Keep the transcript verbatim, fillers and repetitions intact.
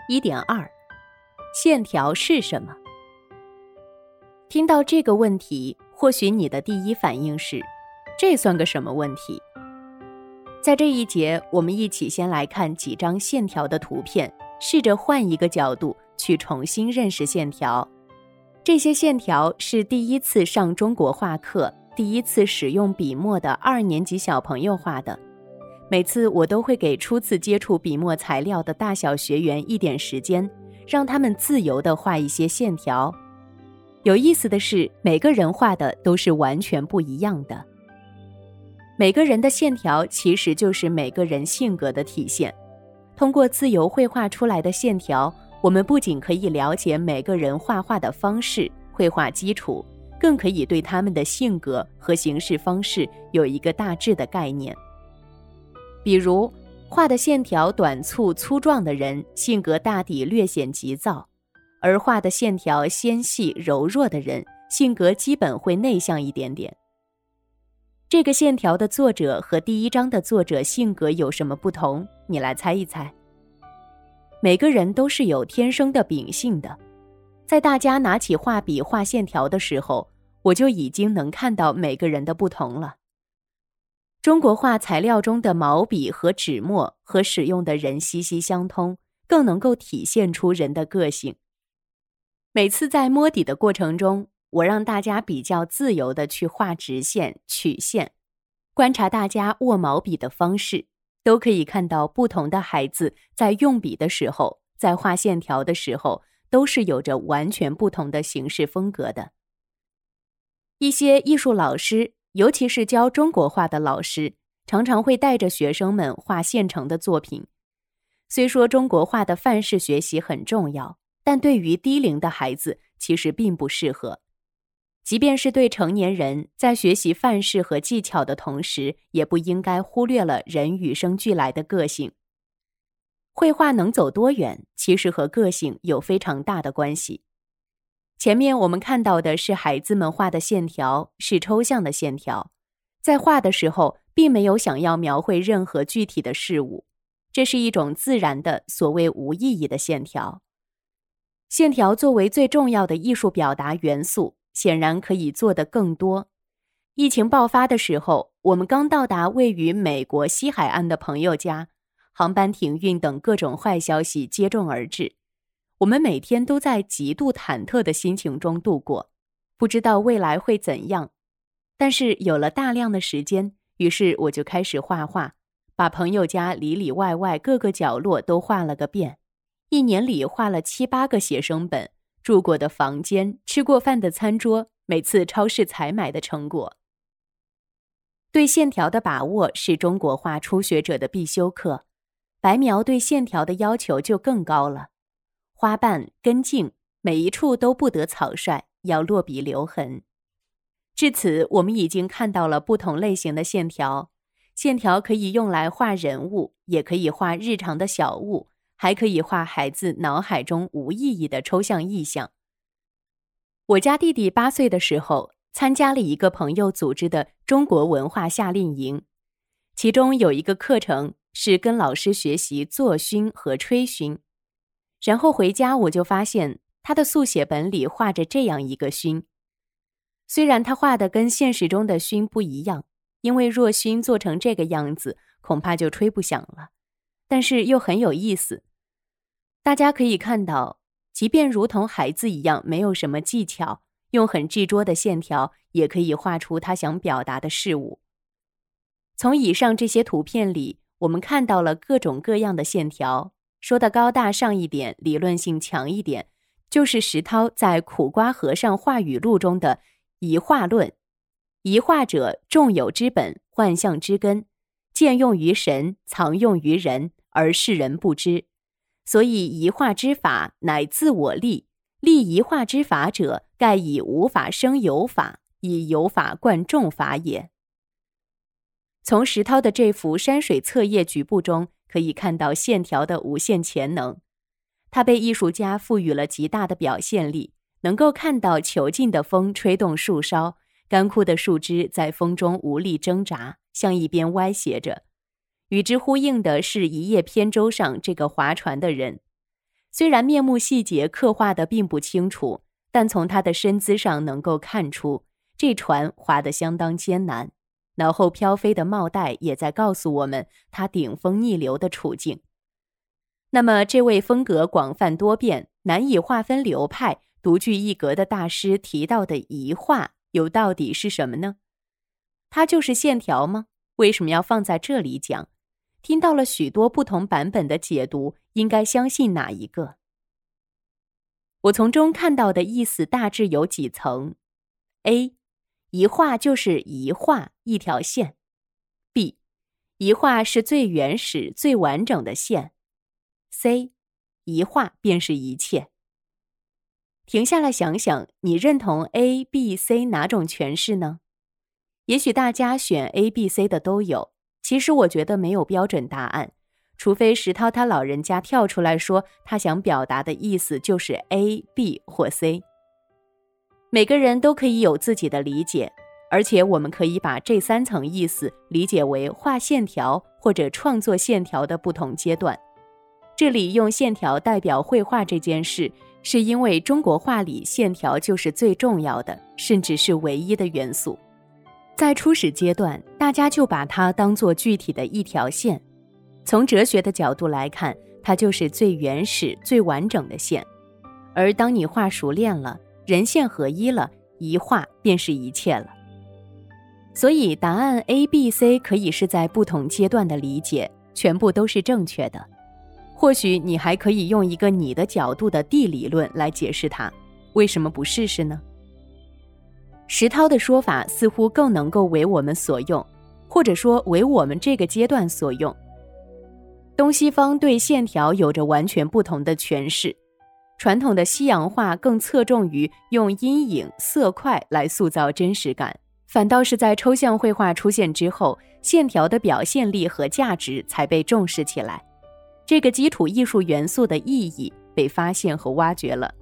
一点二 线条是什么？听到这个问题，或许你的第一反应是，这算个什么问题？在这一节，我们一起先来看几张线条的图片，试着换一个角度去重新认识线条。这些线条是第一次上中国画课，第一次使用笔墨的二年级小朋友画的。每次我都会给初次接触笔墨材料的大小学员一点时间，让他们自由地画一些线条。有意思的是，每个人画的都是完全不一样的。每个人的线条其实就是每个人性格的体现。通过自由绘画出来的线条，我们不仅可以了解每个人画画的方式、绘画基础，更可以对他们的性格和行事方式有一个大致的概念。比如，画的线条短促粗壮的人，性格大抵略显急躁；而画的线条纤细柔弱的人，性格基本会内向一点点。这个线条的作者和第一章的作者性格有什么不同？你来猜一猜。每个人都是有天生的秉性的，在大家拿起画笔画线条的时候，我就已经能看到每个人的不同了。中国画材料中的毛笔和纸墨和使用的人息息相通，更能够体现出人的个性。每次在摸底的过程中，我让大家比较自由地去画直线、曲线，观察大家握毛笔的方式，都可以看到不同的孩子在用笔的时候，在画线条的时候，都是有着完全不同的行事风格的。一些艺术老师，尤其是教中国画的老师，常常会带着学生们画现成的作品。虽说中国画的范式学习很重要，但对于低龄的孩子其实并不适合。即便是对成年人，在学习范式和技巧的同时，也不应该忽略了人与生俱来的个性。绘画能走多远，其实和个性有非常大的关系。前面我们看到的是孩子们画的线条，是抽象的线条，在画的时候并没有想要描绘任何具体的事物，这是一种自然的所谓无意义的线条。线条作为最重要的艺术表达元素，显然可以做得更多。疫情爆发的时候，我们刚到达位于美国西海岸的朋友家，航班停运等各种坏消息接踵而至。我们每天都在极度忐忑的心情中度过，不知道未来会怎样。但是有了大量的时间，于是我就开始画画，把朋友家里里外外各个角落都画了个遍。一年里画了七八个写生本，住过的房间，吃过饭的餐桌，每次超市采买的成果。对线条的把握是中国画初学者的必修课，白描对线条的要求就更高了。花瓣、根茎，每一处都不得草率，要落笔留痕。至此，我们已经看到了不同类型的线条。线条可以用来画人物，也可以画日常的小物，还可以画孩子脑海中无意义的抽象意象。我家弟弟八岁的时候，参加了一个朋友组织的中国文化夏令营，其中有一个课程是跟老师学习做熏和吹熏。然后回家我就发现他的速写本里画着这样一个熏。虽然他画的跟现实中的熏不一样，因为若熏做成这个样子，恐怕就吹不响了，但是又很有意思。大家可以看到，即便如同孩子一样没有什么技巧，用很执着的线条也可以画出他想表达的事物。从以上这些图片里，我们看到了各种各样的线条。说的高大上一点，理论性强一点，就是石涛在《苦瓜和尚画语录》中的一画论。一画者，众有之本，幻象之根，见用于神，藏用于人，而世人不知。所以一画之法，乃自我立。立一画之法者，盖以无法生有法，以有法贯众法也。从石涛的这幅山水册页局部中，可以看到线条的无限潜能。它被艺术家赋予了极大的表现力，能够看到遒劲的风吹动树梢，干枯的树枝在风中无力挣扎，向一边歪斜着。与之呼应的是一叶扁舟上这个划船的人。 虽然面目细节刻画得并不清楚，但从他的身姿上能够看出，这船划得相当艰难，脑后飘飞的帽带也在告诉我们他顶风逆流的处境。那么这位风格广泛多变、难以划分流派、独具一格的大师提到的一画又到底是什么呢？它就是线条吗？为什么要放在这里讲？听到了许多不同版本的解读，应该相信哪一个？我从中看到的意思大致有几层。 A. 一画就是一画，一条线。 B. 一画是最原始、最完整的线。 C. 一画便是一切。停下来想想，你认同 A、B、C 哪种诠释呢？也许大家选 A、B、C 的都有，其实我觉得没有标准答案，除非石涛他老人家跳出来说他想表达的意思就是 A、B 或 C。 每个人都可以有自己的理解，而且我们可以把这三层意思理解为画线条或者创作线条的不同阶段。这里用线条代表绘画这件事，是因为中国画里线条就是最重要的，甚至是唯一的元素。在初始阶段，大家就把它当作具体的一条线。从哲学的角度来看，它就是最原始、最完整的线。而当你画熟练了，人线合一了，一画便是一切了。所以答案 A、B、C 可以是在不同阶段的理解，全部都是正确的。或许你还可以用一个你的角度的 D 理论来解释它，为什么不试试呢？石涛的说法似乎更能够为我们所用，或者说为我们这个阶段所用。东西方对线条有着完全不同的诠释，传统的西洋画更侧重于用阴影、色块来塑造真实感，反倒是在抽象绘画出现之后，线条的表现力和价值才被重视起来。这个基础艺术元素的意义被发现和挖掘了。